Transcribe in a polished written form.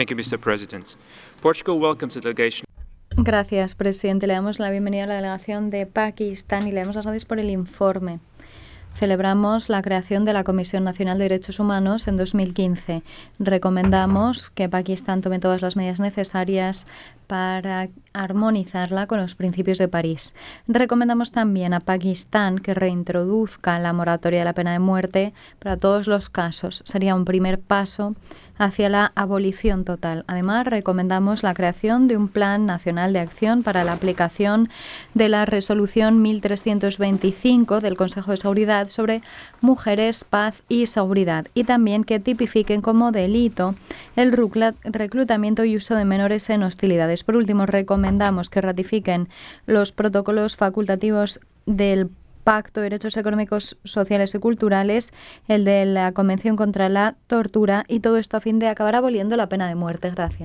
Thank you, Mr. President. Portugal welcomes the delegation. Gracias, presidente. Le damos la bienvenida a la delegación de Pakistán y le damos las gracias por el informe. Celebramos la creación de la Comisión Nacional de Derechos Humanos en 2015. Recomendamos que Pakistán tome todas las medidas necesarias para armonizarla con los principios de París. Recomendamos también a Pakistán que reintroduzca la moratoria de la pena de muerte para todos los casos. Sería un primer paso hacia la abolición total. Además, recomendamos la creación de un Plan Nacional de Acción para la aplicación de la Resolución 1325 del Consejo de Seguridad sobre mujeres, paz y seguridad, y también que tipifiquen como delito el reclutamiento y uso de menores en hostilidades. Por último, recomendamos que ratifiquen los protocolos facultativos del Pacto de Derechos Económicos, Sociales y Culturales, el de la Convención contra la Tortura, y todo esto a fin de acabar aboliendo la pena de muerte. Gracias.